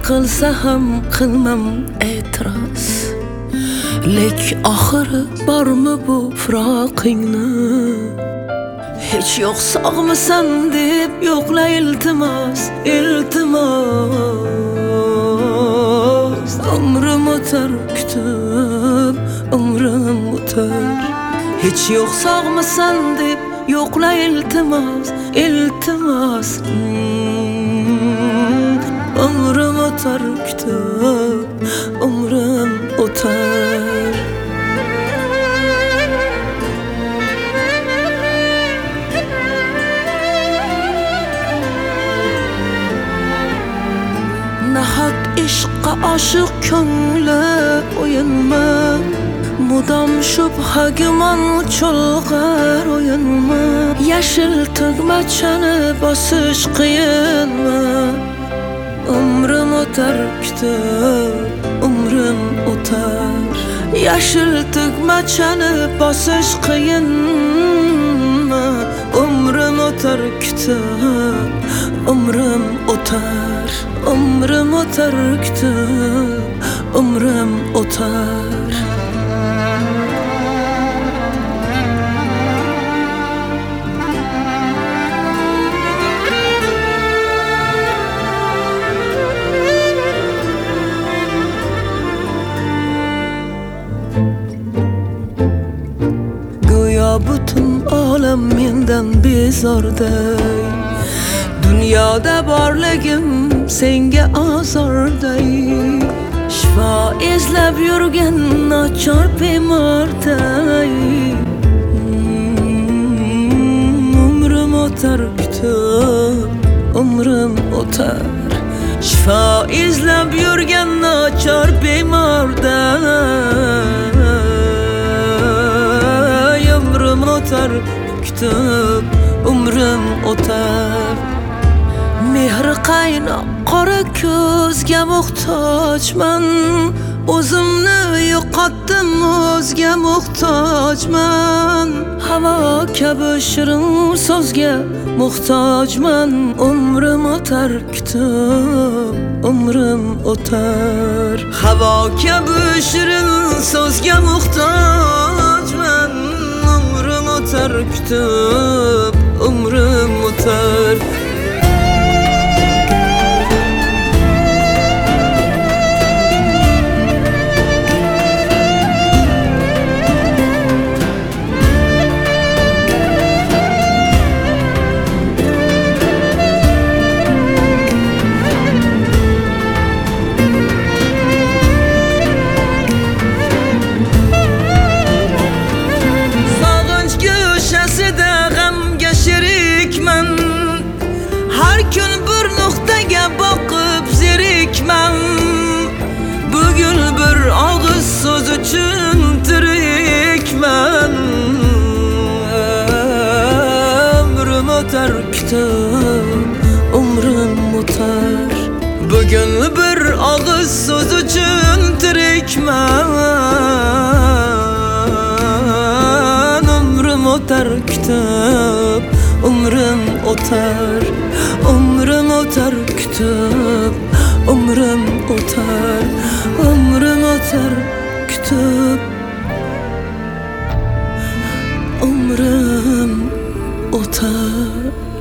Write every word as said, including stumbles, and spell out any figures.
qilsa ham qilmam e'tiroz. Lek oxiri bormi bu firoqingni? Hech yo'q sog'misan deb yo'qla iltimos, iltimos. Umrim o'tar kutib, umrim o'tar. Hech yo'q sog'misan deb yo'qla iltimos, iltimos. hmm. Umrim o'tar kutib, umrim o'tar. Nahot ishqqa oshiq ko'ngli o'yinma, mudom shubha gumon cho'lg'ar o'yinma. Yashil tugmachani bosish qiyinmi? Umrim o'tar kutib, umrim o'tar. Yashil tugmachani bosish qiyinmi? Umrim o'tar kutib, umrim o'tar. Umrim o'tar kutib, umrim o'tar. Go'yo butun olam mendan bezorday. Dunyoda borligim senga ozorday. Shifo izlab yurgan nochor bemorday. Umrim o'tar kutib, umrim o'tar. Shifo izlab yurgan nochor bemorday. Umrim o'tar kutib, umrim o'tar. Mehri qaynoq qora ko'zga muhtojman. O'zimni yo'qotdim, o'zga muhtojman. Havo kabi shirin so'zga muhtojman. Umrim o'tar kutib, umrim o'tar. Havo kabi shirin so'zga muhtojman. Umrim o'tar kutib, umrim o'tar. Har kun bir nuqtaga boqib zerikman. Bugun bir og'iz so'z uchun tirikman. Umrim o'tar kutib, umrim o'tar. Bugun bir og'iz so'z uchun tirikman. Umrim o'tar kutib, umrim o'tar. Umrim o'tar kutib, umrim o'tar. Umrim o'tar kutib, umrim o'tar.